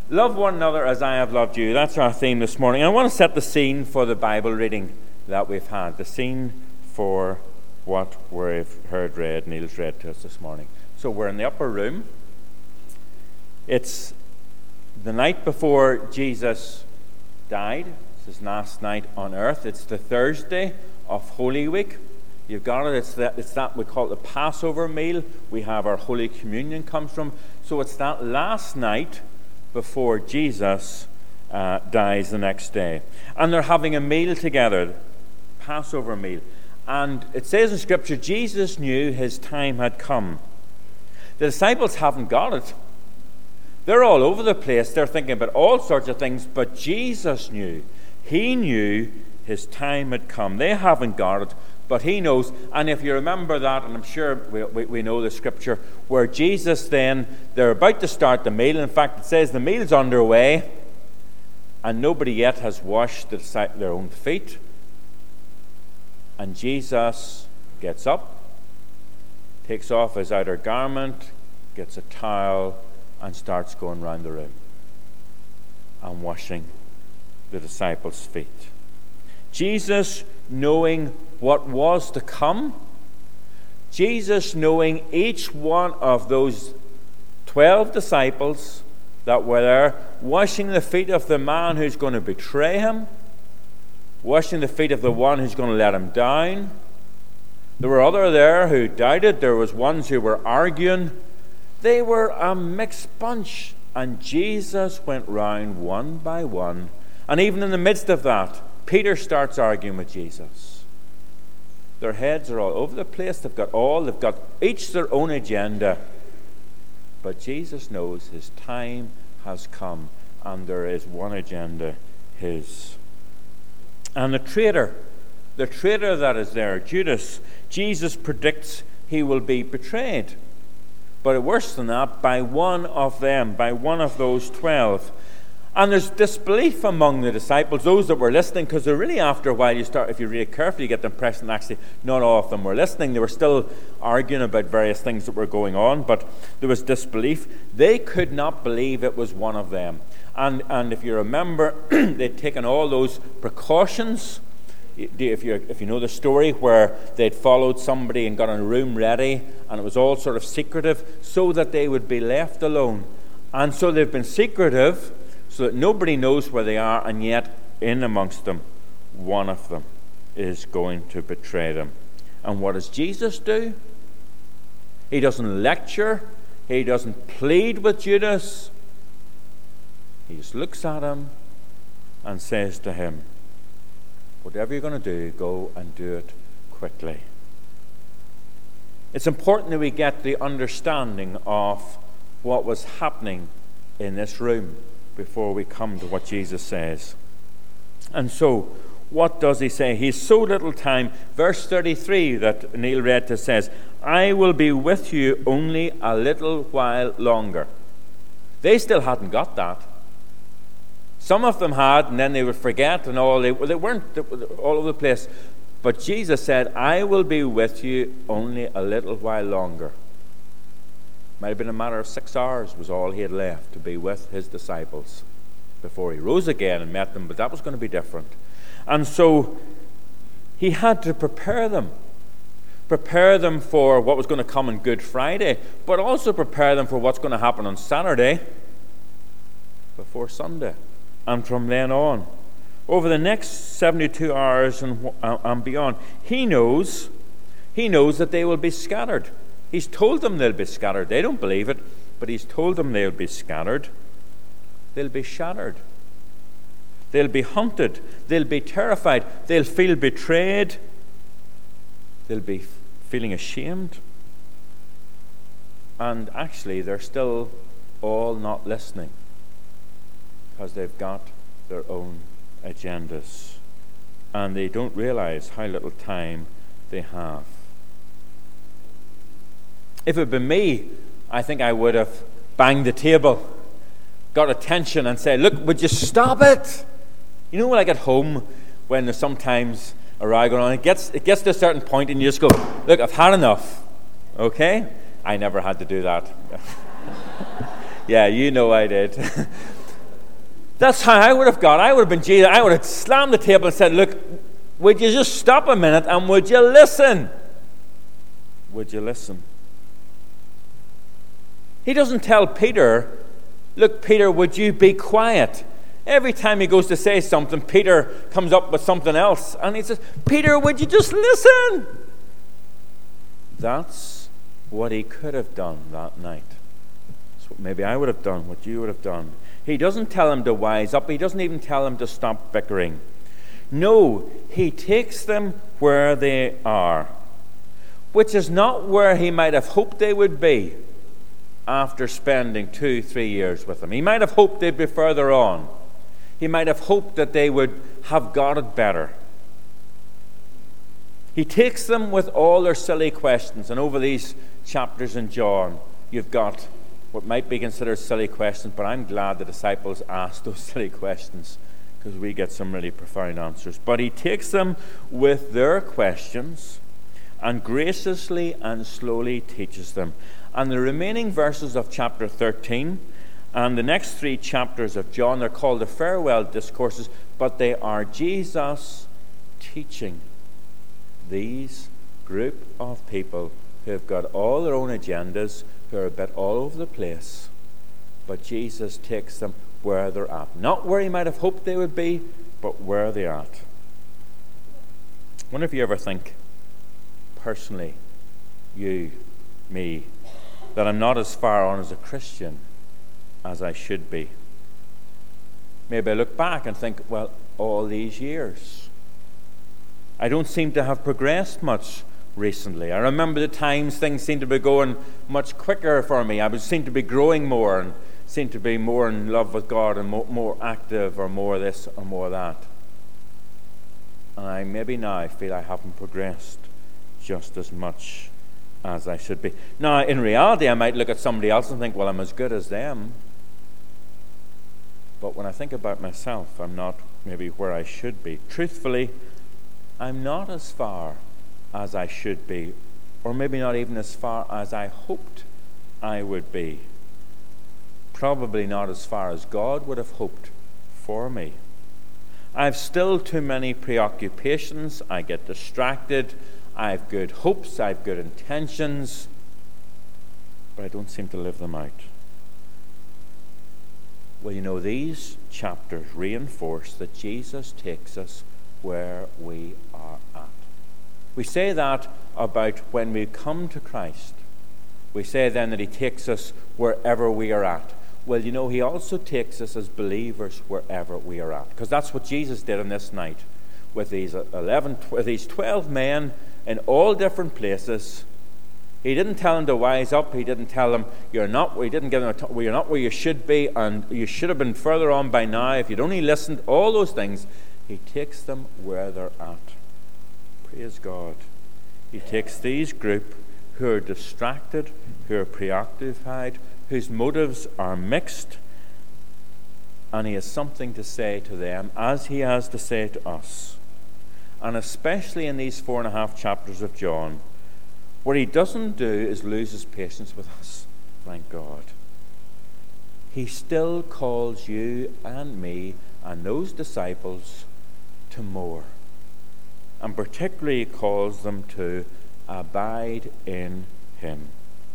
Love one another as I have loved you. That's our theme this morning. I want to set the scene for the Bible reading that we've had. The scene for what we've heard read, Neil's read to us this morning. So we're in the upper room. It's the night before Jesus died. It's his last night on earth. It's the Thursday of Holy Week. You've got it. It's that we call it the Passover meal. We have our Holy Communion comes from. So it's that last night before Jesus dies the next day. And they're having a meal together, Passover meal. And it says in Scripture, Jesus knew his time had come. The disciples haven't got it. They're all over the place. They're thinking about all sorts of things, but Jesus knew. He knew his time had come. They haven't got it, but he knows. And if you remember that, and I'm sure we know the Scripture, where Jesus then, they're about to start the meal. In fact, it says the meal's underway, and nobody yet has washed their own feet. And Jesus gets up, takes off his outer garment, gets a towel, and starts going round the room and washing the disciples' feet. Jesus knowing what was to come, Jesus knowing each one of those 12 disciples that were there, washing the feet of the man who's going to betray him, washing the feet of the one who's going to let him down. There were others there who doubted. There was ones who were arguing. They were a mixed bunch. And Jesus went round one by one. And even in the midst of that, Peter starts arguing with Jesus. Their heads are all over the place. They've got each their own agenda. But Jesus knows his time has come. And there is one agenda, his. And the traitor that is there, Judas, Jesus predicts he will be betrayed. But worse than that, by one of them, by one of those 12. And there's disbelief among the disciples, those that were listening, because they're really, after a while, if you read it carefully, you get the impression that actually not all of them were listening. They were still arguing about various things that were going on, but there was disbelief. They could not believe it was one of them. And if you remember, they'd taken all those precautions. If you know the story where they'd followed somebody and got a room ready, and it was all sort of secretive, so that they would be left alone. And so they've been secretive, so that nobody knows where they are, and yet in amongst them, one of them is going to betray them. And what does Jesus do? He doesn't lecture. He doesn't plead with Judas. He just looks at him and says to him, whatever you're going to do, go and do it quickly. It's important that we get the understanding of what was happening in this room before we come to what Jesus says. And so, what does he say? He's so little time. Verse 33 that Neil read to says, I will be with you only a little while longer. They still hadn't got that. Some of them had, and then they would forget, and they weren't all over the place. But Jesus said, I will be with you only a little while longer. Might have been a matter of 6 hours was all he had left to be with his disciples before he rose again and met them, but that was going to be different. And so he had to prepare them for what was going to come on Good Friday, but also prepare them for what's going to happen on Saturday before Sunday. And from then on, over the next 72 hours and beyond, he knows that they will be scattered. He's told them they'll be scattered. They don't believe it, but he's told them they'll be scattered. They'll be shattered. They'll be hunted. They'll be terrified. They'll feel betrayed. They'll be feeling ashamed. And actually, they're still all not listening, because they've got their own agendas. And they don't realize how little time they have. If it had been me, I think I would have banged the table, got attention and said, look, would you stop it? You know, when I get home, when there's sometimes a row going on, it gets to a certain point and you just go, look, I've had enough. Okay? I never had to do that. Yeah, you know I did. That's how I would have got. I would have been Jesus. I would have slammed the table and said, look, would you just stop a minute and would you listen? Would you listen? He doesn't tell Peter, look, Peter, would you be quiet? Every time he goes to say something, Peter comes up with something else. And he says, Peter, would you just listen? That's what he could have done that night. That's what maybe I would have done, what you would have done. He doesn't tell him to wise up. He doesn't even tell him to stop bickering. No, he takes them where they are, which is not where he might have hoped they would be after spending 2-3 years with him. He might have hoped they'd be further on. He might have hoped that they would have got it better. He takes them with all their silly questions. And over these chapters in John, you've got what might be considered silly questions, but I'm glad the disciples asked those silly questions because we get some really profound answers. But he takes them with their questions and graciously and slowly teaches them. And the remaining verses of chapter 13 and the next 3 chapters of John are called the farewell discourses, but they are Jesus teaching these group of people who have got all their own agendas, who are a bit all over the place. But Jesus takes them where they're at. Not where he might have hoped they would be, but where they're at. I wonder if you ever think, personally, you, me, that I'm not as far on as a Christian as I should be. Maybe I look back and think, well, all these years, I don't seem to have progressed much recently. I remember the times things seemed to be going much quicker for me. I would seem to be growing more and seem to be more in love with God and more active, or more this or more that. And maybe now I feel I haven't progressed just as much as I should be. Now, in reality, I might look at somebody else and think, well, I'm as good as them. But when I think about myself, I'm not maybe where I should be. Truthfully, I'm not as far as I should be, or maybe not even as far as I hoped I would be. Probably not as far as God would have hoped for me. I've still too many preoccupations. I get distracted. I've good hopes. I've good intentions. But I don't seem to live them out. Well, you know, these chapters reinforce that Jesus takes us where we are at. We say that about when we come to Christ. We say then that he takes us wherever we are at. Well, you know, he also takes us as believers wherever we are at. Because that's what Jesus did on this night with these 12 men in all different places. He didn't tell them to wise up. He didn't tell them, you're not where you should be, and you should have been further on by now if you'd only listened. All those things. He takes them where they're at. Praise God. He takes these group who are distracted, who are preoccupied, whose motives are mixed, and he has something to say to them as he has to say to us. And especially in these 4.5 chapters of John, what he doesn't do is lose his patience with us. Thank God. He still calls you and me and those disciples to more. And particularly calls them to abide in him.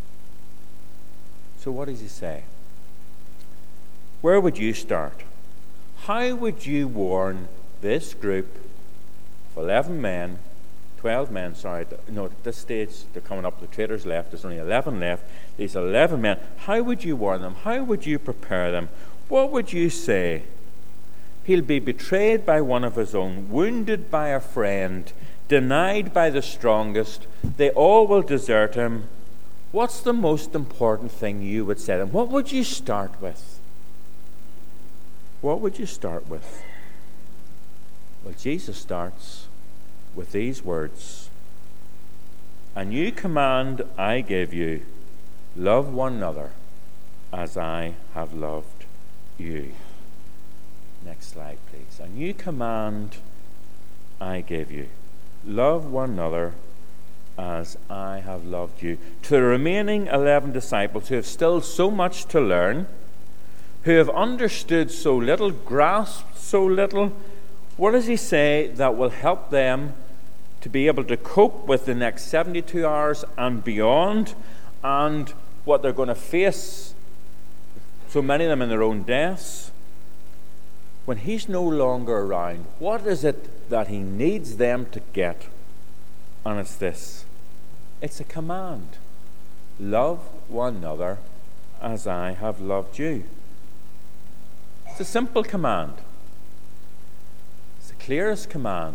So what does he say? Where would you start? How would you warn this group of 12 men, at this stage they're coming up, the traitors left, there's only 11 left, these 11 men, how would you warn them? How would you prepare them? What would you say? He'll be betrayed by one of his own, wounded by a friend, denied by the strongest. They all will desert him. What's the most important thing you would say to them? What would you start with? What would you start with? Well, Jesus starts with these words. A new command I give you, love one another as I have loved you. Next slide, please. A new command I give you, love one another as I have loved you. To the remaining 11 disciples who have still so much to learn, who have understood so little, grasped so little, what does he say that will help them to be able to cope with the next 72 hours and beyond, and what they're going to face, so many of them in their own deaths? When he's no longer around, what is it that he needs them to get? And it's this. It's a command. Love one another as I have loved you. It's a simple command. It's the clearest command.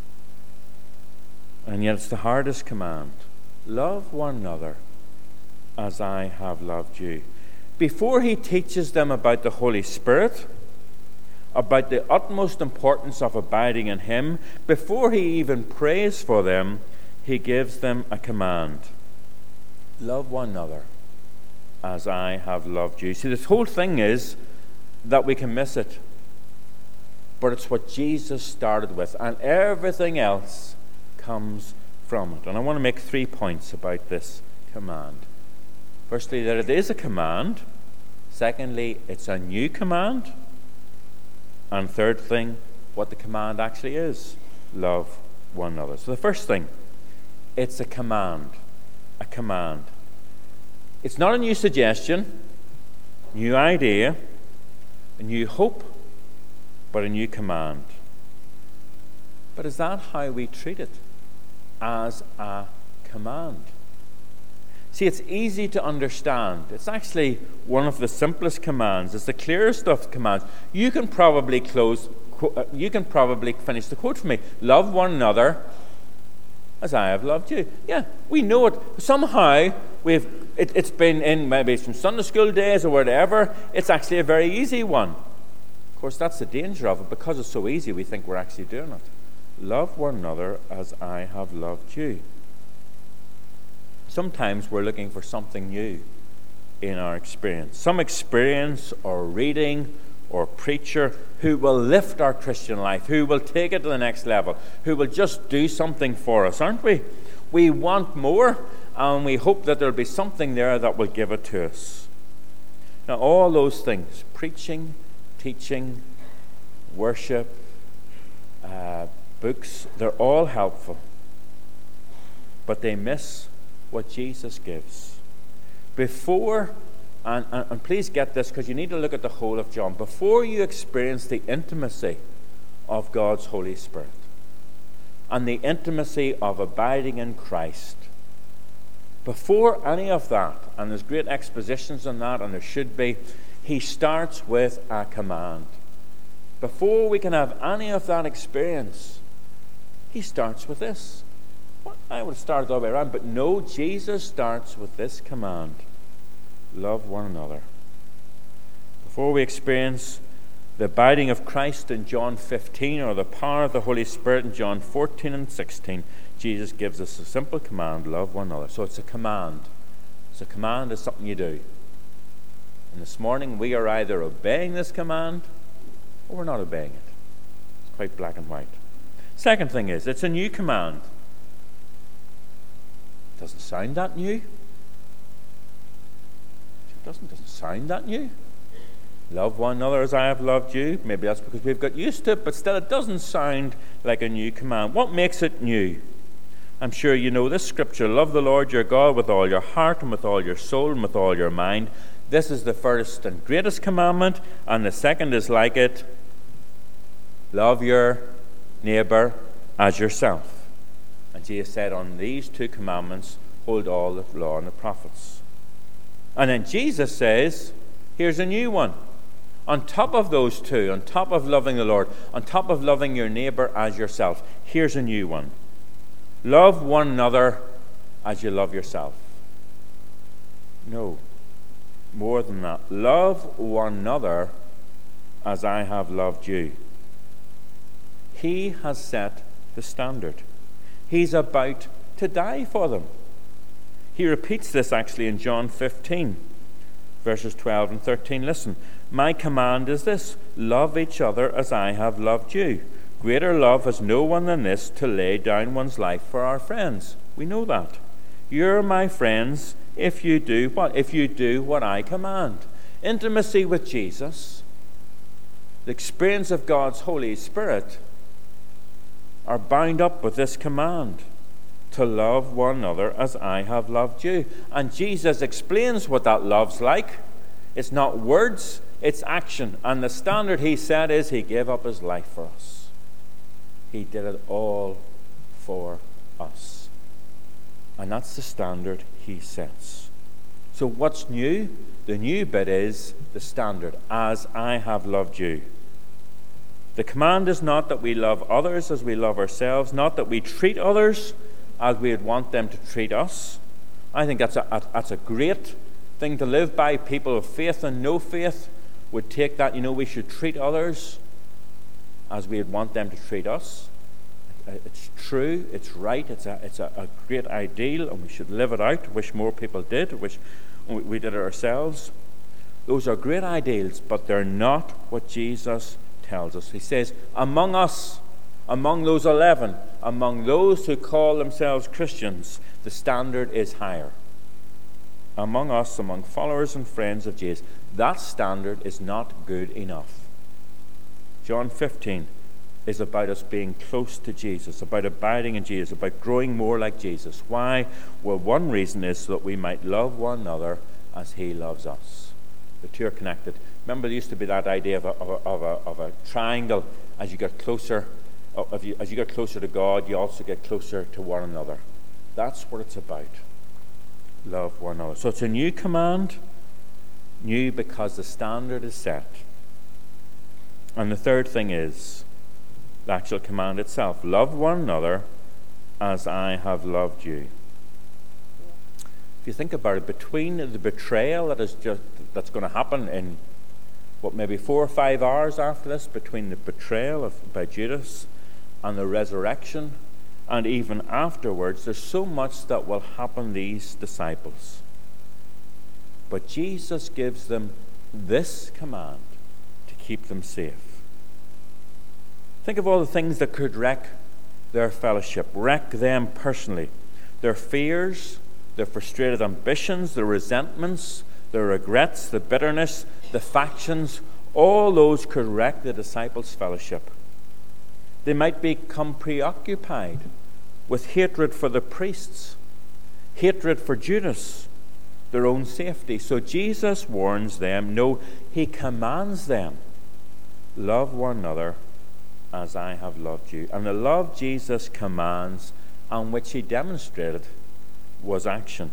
And yet it's the hardest command. Love one another as I have loved you. Before he teaches them about the Holy Spirit, about the utmost importance of abiding in him, before he even prays for them, he gives them a command. Love one another as I have loved you. See, this whole thing is that we can miss it. But it's what Jesus started with, and everything else comes from it. And I want to make 3 points about this command. Firstly, that it is a command. Secondly, it's a new command. And third thing, what the command actually is. Love one another. So the first thing, it's a command. A command. It's not a new suggestion, new idea, a new hope, but a new command. But is that how we treat it? As a command. See, it's easy to understand. It's actually one of the simplest commands. It's the clearest of commands. You can probably finish the quote for me. Love one another as I have loved you. Yeah, we know it. Somehow it's been in maybe some Sunday school days or whatever. It's actually a very easy one. Of course, that's the danger of it. Because it's so easy, we think we're actually doing it. Love one another as I have loved you. Sometimes we're looking for something new in our experience. Some experience or reading or preacher who will lift our Christian life, who will take it to the next level, who will just do something for us, aren't we? We want more, and we hope that there'll be something there that will give it to us. Now, all those things, preaching, teaching, worship, books, they're all helpful. But they miss what Jesus gives. Before, and please get this, because you need to look at the whole of John. Before you experience the intimacy of God's Holy Spirit and the intimacy of abiding in Christ, before any of that, and there's great expositions on that, and there should be, he starts with a command. Before we can have any of that experience, he starts with this. Well, I would have started all the way around, but no, Jesus starts with this command. Love one another. Before we experience the abiding of Christ in John 15, or the power of the Holy Spirit in John 14 and 16, Jesus gives us a simple command, love one another. So it's a command. It's a command, it's something you do. And this morning we are either obeying this command or we're not obeying it. It's quite black and white. Second thing is, it's a new command. It doesn't sound that new. It doesn't sound that new. Love one another as I have loved you. Maybe that's because we've got used to it, but still it doesn't sound like a new command. What makes it new? I'm sure you know this scripture. Love the Lord your God with all your heart and with all your soul and with all your mind. This is the first and greatest commandment, and the second is like it. Love your neighbour as yourself. And Jesus said, on these two commandments hold all the law and the prophets. And then Jesus says, here's a new one. On top of those two, on top of loving the Lord, on top of loving your neighbour as yourself, here's a new one. Love one another as you love yourself. No, more than that. Love one another as I have loved you. He has set the standard. He's about to die for them. He repeats this actually in John 15, verses 12 and 13. Listen, my command is this, love each other as I have loved you. Greater love has no one than this, to lay down one's life for our friends. We know that. You're my friends if you do what? If you do what I command. intimacy with Jesus, the experience of God's Holy Spirit, are bound up with this command to love one another as I have loved you. And Jesus explains what that love's like. It's not words, it's action. And the standard, he said, is he gave up his life for us. He did it all for us. And that's the standard he sets. So what's new? The new bit is the standard, as I have loved you. The command is not that we love others as we love ourselves, not that we treat others as we would want them to treat us. I think that's a great thing to live by. People of faith and no faith would take that. We should treat others as we would want them to treat us. It's true, it's right, it's a great ideal, and we should live it out. Wish more people did, wish we did it ourselves. Those are great ideals, but they're not what Jesus tells us. He says, among us, among those 11, among those who call themselves Christians, the standard is higher. Among us, among followers and friends of Jesus, that standard is not good enough. John 15 is about us being close to Jesus, about abiding in Jesus, about growing more like Jesus. Why? Well, one reason is so that we might love one another as he loves us. The two are connected. Remember, there used to be that idea of a triangle. As you get closer, as you get closer to God, you also get closer to one another. That's what it's about. Love one another. So it's a new command, new because the standard is set. And the third thing is the actual command itself. Love one another as I have loved you. If you think about it, between the betrayal that's going to happen in maybe 4 or 5 hours after this, between the betrayal by Judas and the resurrection, and even afterwards, there's so much that will happen these disciples. But Jesus gives them this command to keep them safe. Think of all the things that could wreck their fellowship, wreck them personally. Their fears, their frustrated ambitions, their resentments, their regrets, the bitterness, the factions, all those could wreck the disciples' fellowship. They might become preoccupied with hatred for the priests, hatred for Judas, their own safety. So Jesus warns them, no, he commands them, love one another as I have loved you. And the love Jesus commands and which he demonstrated was action.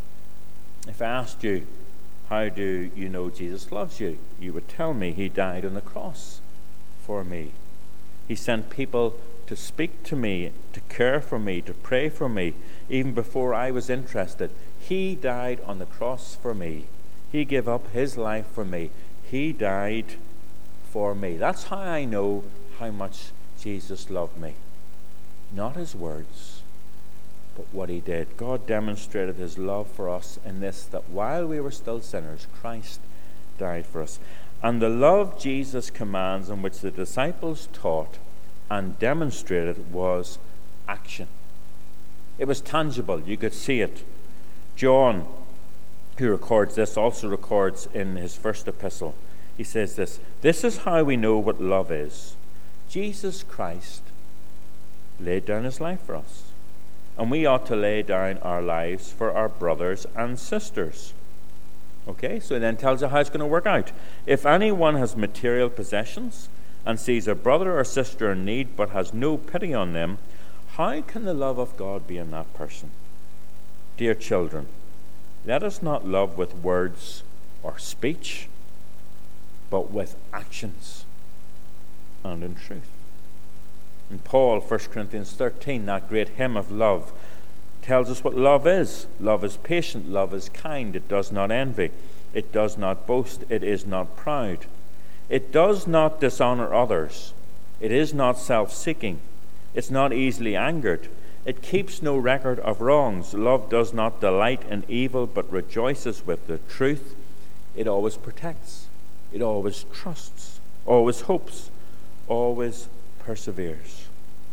If I asked you, how do you know Jesus loves you? You would tell me he died on the cross for me. He sent people to speak to me, to care for me, to pray for me, even before I was interested. He died on the cross for me. He gave up his life for me. He died for me. That's how I know how much Jesus loved me. Not his words, but what he did. God demonstrated his love for us in this, that while we were still sinners, Christ died for us. And the love Jesus commands, in which the disciples taught and demonstrated, was action. It was tangible. You could see it. John, who records this, also records in his first epistle. He says this, "This is how we know what love is. Jesus Christ laid down his life for us. And we ought to lay down our lives for our brothers and sisters." Okay, so he then tells you how it's going to work out. If anyone has material possessions and sees a brother or sister in need but has no pity on them, how can the love of God be in that person? Dear children, let us not love with words or speech, but with actions and in truth. And Paul, 1 Corinthians 13, that great hymn of love, tells us what love is. Love is patient, love is kind, it does not envy, it does not boast, it is not proud. It does not dishonor others, it is not self-seeking, it's not easily angered, it keeps no record of wrongs. Love does not delight in evil, but rejoices with the truth. It always protects, it always trusts, always hopes, always perseveres.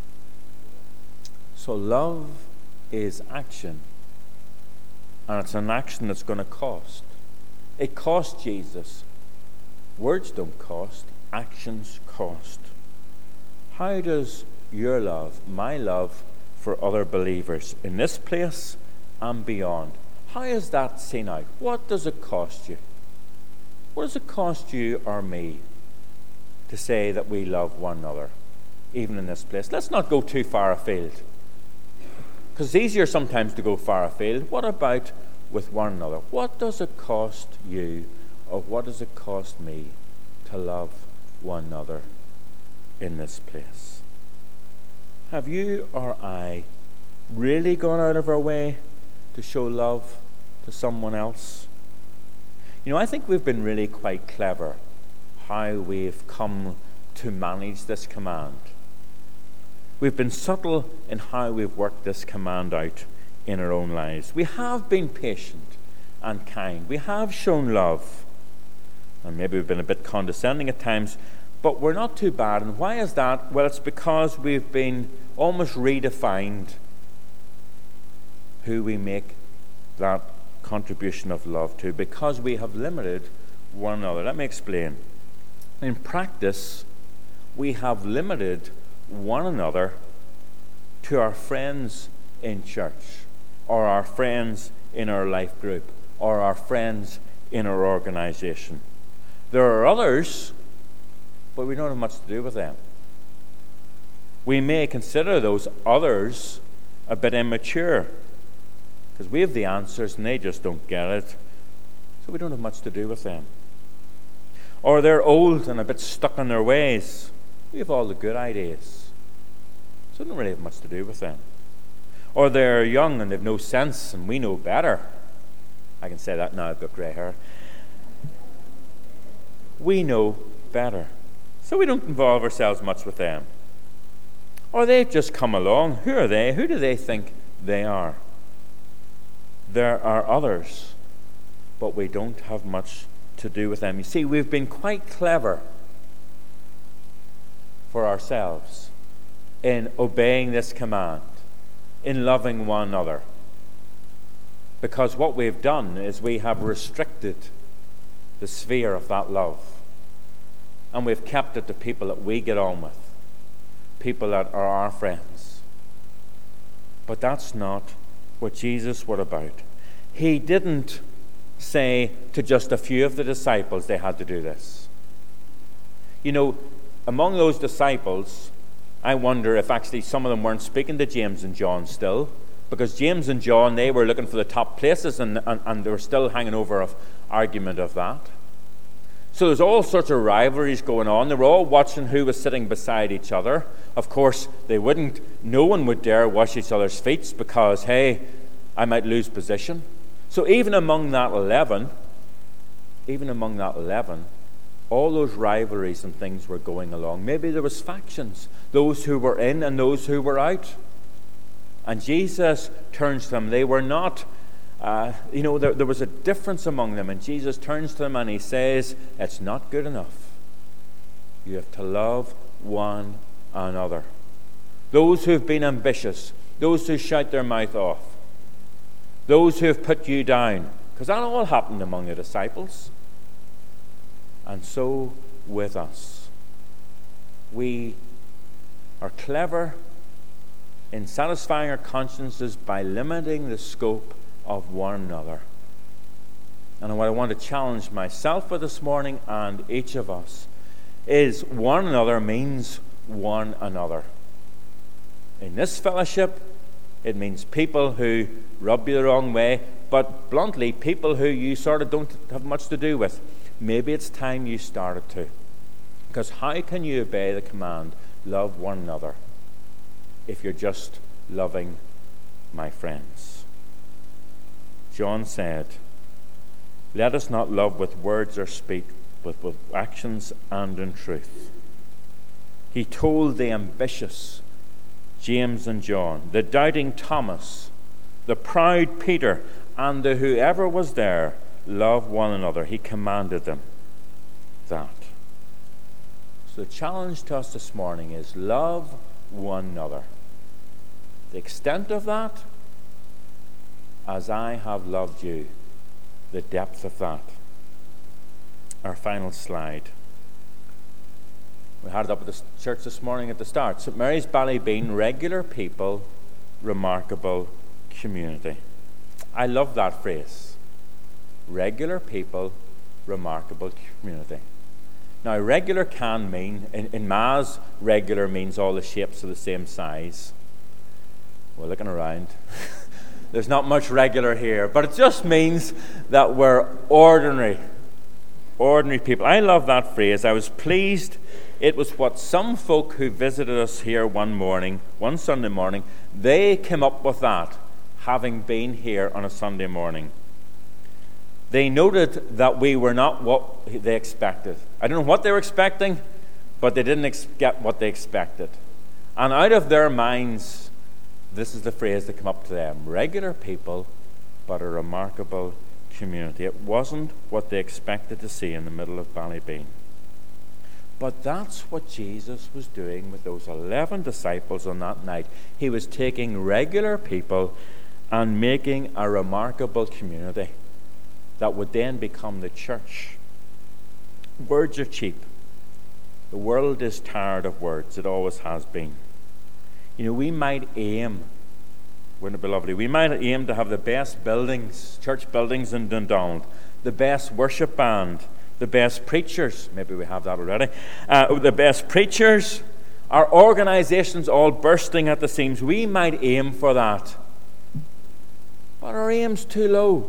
So love is action, and it's an action that's going to cost. It cost Jesus. Words don't cost, actions cost. How does your love, my love for other believers in this place and beyond, how is that seen out? What does it cost you? What does it cost you or me to say that we love one another, even in this place? Let's not go too far afield, because it's easier sometimes to go far afield. What about with one another? What does it cost you, or what does it cost me to love one another in this place? Have you or I really gone out of our way to show love to someone else? You know, I think we've been really quite clever how we've come to manage this command. We've been subtle in how we've worked this command out in our own lives. We have been patient and kind. We have shown love. And maybe we've been a bit condescending at times, but we're not too bad. And why is that? Well, it's because we've been almost redefined who we make that contribution of love to, because we have limited one another. Let me explain. In practice, we have limited one another to our friends in church, or our friends in our life group, or our friends in our organization. There are others, but we don't have much to do with them. We may consider those others a bit immature, because we have the answers and they just don't get it, so we don't have much to do with them. Or they're old and a bit stuck in their ways. We have all the good ideas, so we don't really have much to do with them. Or they're young and they've no sense and we know better. I can say that now, I've got grey hair. We know better, so we don't involve ourselves much with them. Or they've just come along. Who are they? Who do they think they are? There are others, but we don't have much to do with them. You see, we've been quite clever for ourselves in obeying this command, in loving one another. Because what we've done is we have restricted the sphere of that love. And we've kept it to people that we get on with, people that are our friends. But that's not what Jesus was about. He didn't say to just a few of the disciples they had to do this. You know, among those disciples, I wonder if actually some of them weren't speaking to James and John still, because James and John, they were looking for the top places and they were still hanging over of argument of that. So there's all sorts of rivalries going on. They were all watching who was sitting beside each other. Of course, no one would dare wash each other's feet because, hey, I might lose position. So even among that 11, all those rivalries and things were going along. Maybe there was factions, those who were in and those who were out. And Jesus turns to them. They were not, there was a difference among them. And Jesus turns to them and he says, it's not good enough. You have to love one another. Those who have been ambitious, those who shout their mouth off, those who have put you down, because that all happened among the disciples. And so with us. We are clever in satisfying our consciences by limiting the scope of one another. And what I want to challenge myself with this morning and each of us is one another means one another. In this fellowship, it means people who rub you the wrong way, but bluntly, people who you sort of don't have much to do with. Maybe it's time you started to. Because how can you obey the command, love one another, if you're just loving my friends? John said, let us not love with words or speech, but with actions and in truth. He told the ambitious James and John, the doubting Thomas, the proud Peter, and the whoever was there, love one another. He commanded them that. So the challenge to us this morning is love one another. The extent of that, as I have loved you. The depth of that, our final slide. We had it up at the church this morning at the start. St. Mary's Ballybeen, regular people, remarkable community. I love that phrase. Regular people, remarkable community. Now, regular can mean, in Ma's, regular means all the shapes are the same size. We're looking around. There's not much regular here, but it just means that we're ordinary people. I love that phrase. I was pleased. It was what some folk who visited us here one Sunday morning, they came up with that, having been here on a Sunday morning. They noted that we were not what they expected. I don't know what they were expecting, but they didn't get what they expected. And out of their minds, this is the phrase that came up to them. Regular people, but a remarkable community. It wasn't what they expected to see in the middle of Ballybeen. But that's what Jesus was doing with those 11 disciples on that night. He was taking regular people and making a remarkable community that would then become the church. Words are cheap. The world is tired of words. It always has been. You know, we might aim, wouldn't it be lovely? We might aim to have the best buildings, church buildings in Dundonald, the best worship band, the best preachers. Maybe we have that already. The best preachers. Our organisations all bursting at the seams. We might aim for that. But our aim's too low.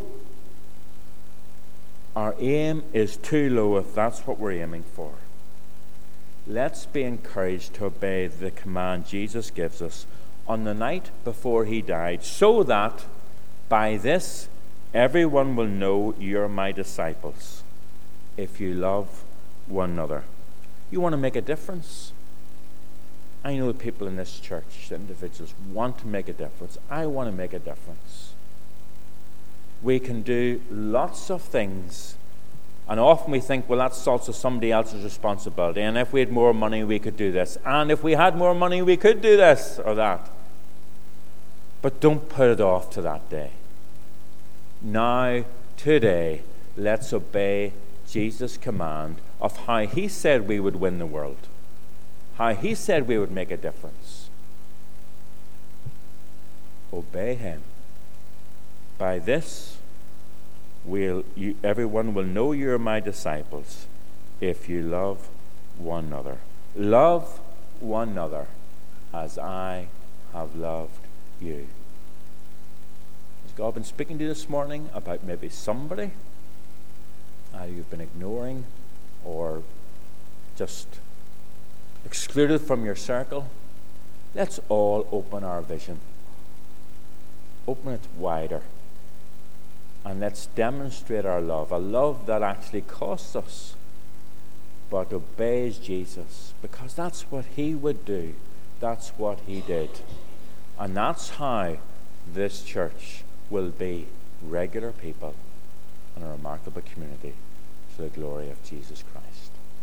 Our aim is too low if that's what we're aiming for. Let's be encouraged to obey the command Jesus gives us on the night before he died, so that by this everyone will know you're my disciples, if you love one another. You want to make a difference? I know the people in this church, the individuals, want to make a difference. I want to make a difference. We can do lots of things, and often we think, well, that's also somebody else's responsibility, and if we had more money we could do this, and if we had more money we could do this or that. But don't put it off to that day. Now, today, let's obey Jesus' command of how he said we would win the world, how he said we would make a difference. Obey him. By this, everyone will know you're my disciples if you love one another. Love one another as I have loved you. Has God been speaking to you this morning about maybe somebody you've been ignoring or just excluded from your circle? Let's all open our vision. Open it wider. And let's demonstrate our love, a love that actually costs us, but obeys Jesus, because that's what he would do. That's what he did. And that's how this church will be regular people and a remarkable community to the glory of Jesus Christ.